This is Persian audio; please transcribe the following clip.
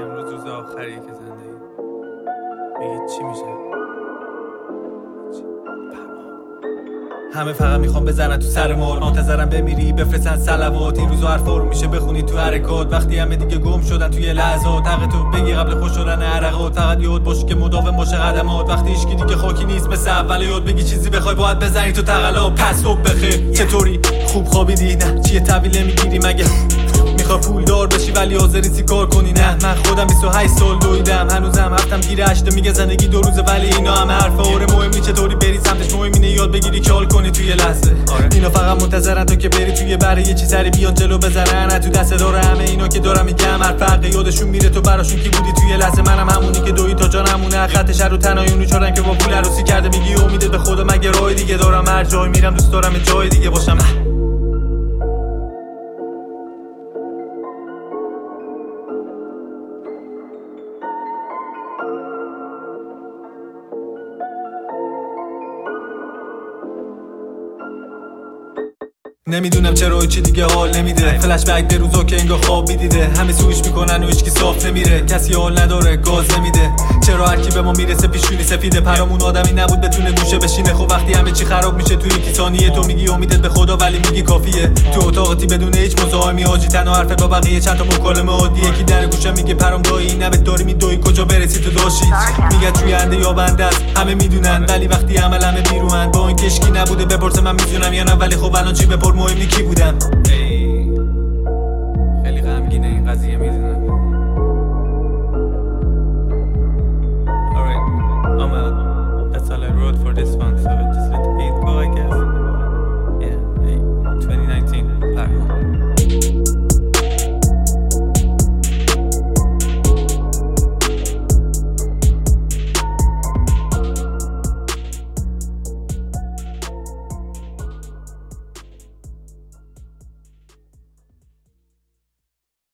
امروز روز آخریه که زندگی میگی چی میشه؟ همه فقط میخوام بزنن تو سر مول، منتظرم بمیری بفرستن صلوات. این روزا حرفا رو میشه بخونی تو حرکات، وقتی همه دیگه گم شدن توی لحظات. حق تو بگی قبل خوش شدن عرقات، فقط یاد باش که مداوم باشه قدمات. وقتی هیچکی دیگه خاکی نیست مثل اول، یاد بگی چیزی بخوای باید بزنی تو تقلا. پس صبح بخیر، چطوری؟ خوب خوابیدی؟ نه چیه طویله میگیری مگه؟ میخوای پول دار بشی ولی حاضری چی کار کنی؟ نه من خودم 28 سال دویدم، هنوزم هفتم گیر 8 میگه زندگی 2 روزه، ولی اینا همه حرفا. آره مهم نیست چطوری بری سمتش، مهم اینه یاد بگیری کال کنی توی لحظه. اینا فقط منتظرن تو که بری توی بره، یه چیز سری بیان جلو بزنن. نه تو دست داره همه اینا که دارم میگم، هر فرق یادشون میره تو براشون کی بودی توی لحظه. منم همونی که دوید تا جانمونه، خط شر و تنایونی چارن که با پول عروسی کرده. میگی امیدت به خدا مگه راه دیگه دارم؟ هر جای میرم دوست دارم جای دیگه باشم. نمیدونم چرا چی دیگه حال نمیده، فلش بک به روزا که انگار خواب میدیده. همه سویش میکنن و هیچکی صاف نمیره، کسی حال نداره گاز نمیده. چرا هر کی به ما میرسه پیشونی سفیده، پرامون آدمی نبود بتونه گوشه بشینه. خب وقتی همه چی خراب میشه توی یکی ثانیه، تو میگی امیدت به خدا ولی میگی کافیه. تو اتاقتی بدون هیچ مزاحمی، حاجی تنها حرفت با بقیه چند تا مکالمه عادیه. کی در گوشم میگه پرام دایی نبت داری میدوی کجا برسی تو داشتی. میگه جوینده یا بنده است همه میدونن، ولی وقتی عمل همه بیرون با این کشکی نبوده بپرسه من میدونم یا نه. ولی خب الان چی بپر، مهم کی بودم.